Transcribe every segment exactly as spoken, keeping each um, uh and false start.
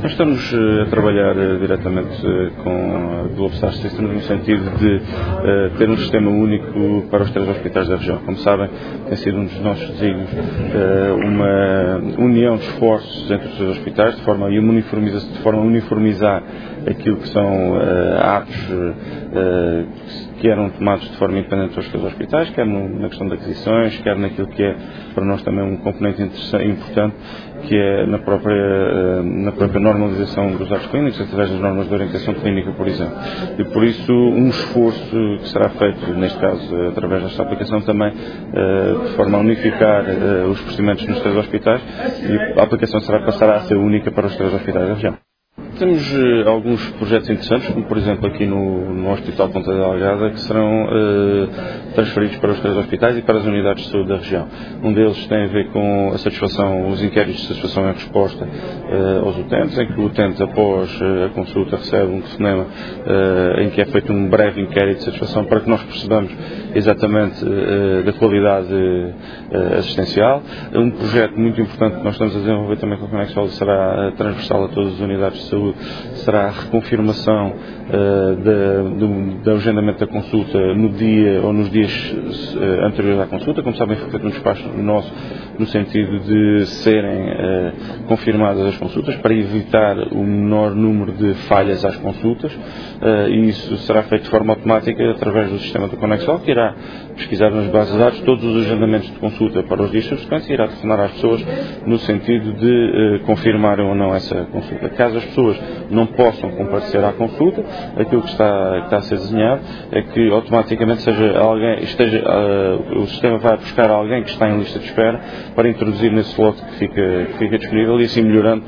Nós estamos uh, a trabalhar uh, diretamente uh, com a Globestar Systems no sentido de uh, ter um sistema único para os três hospitais da região. Como sabem, tem sido um dos nossos desígnios uh, uma união de esforços entre os três hospitais, de forma a uniformizar, de forma a uniformizar aquilo que são uh, atos uh, que eram tomados de forma independente pelos três hospitais, quer no, na questão de aquisições, quer naquilo que é para nós também um componente importante, que é na própria, na própria normalização dos atos clínicos, através das normas de orientação clínica, por exemplo. E por isso um esforço que será feito, neste caso, através desta aplicação também, de forma a unificar os procedimentos nos três hospitais, e a aplicação será, passará a ser única para os três hospitais da região. Temos uh, alguns projetos interessantes, como por exemplo aqui no, no Hospital Ponta Delgada, que serão uh, transferidos para os três hospitais e para as unidades de saúde da região. Um deles tem a ver com a satisfação, os inquéritos de satisfação em resposta uh, aos utentes, em que o utente, após uh, a consulta, recebe um telefonema uh, em que é feito um breve inquérito de satisfação para que nós percebamos exatamente uh, da qualidade uh, assistencial. Um projeto muito importante que nós estamos a desenvolver também com a Conexol será uh, transversal a todas as unidades de saúde, será a reconfirmação uh, da, do, do agendamento da consulta no dia ou nos dias uh, anteriores à consulta. Como sabem, foi feito um despacho nosso no sentido de serem uh, confirmadas as consultas para evitar o menor número de falhas às consultas, uh, e isso será feito de forma automática através do sistema do Conexol, que irá pesquisar nas bases de dados todos os agendamentos de consulta para os dias subsequentes e irá telefonar às pessoas no sentido de uh, confirmarem ou não essa consulta. Caso as pessoas não possam comparecer à consulta, aquilo que está, que está a ser desenhado é que automaticamente seja alguém, esteja, uh, o sistema vai buscar alguém que está em lista de espera para introduzir nesse slot que fica, que fica disponível, e assim melhorando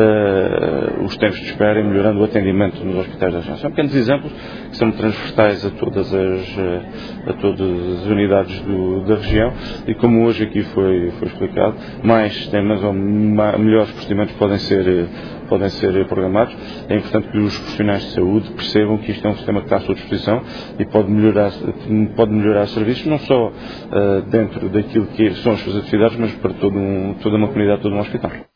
uh, os tempos de espera e melhorando o atendimento nos hospitais da região. São pequenos exemplos que são transversais a todas as, a todas as unidades do, da região, e como hoje aqui foi, foi explicado, mais sistemas ou ma, melhores procedimentos podem ser podem ser programados. É importante que os profissionais de saúde percebam que isto é um sistema que está à sua disposição e pode melhorar, pode melhorar os serviços, não só uh, dentro daquilo que são as suas atividades, mas para todo um, toda uma comunidade, todo um hospital.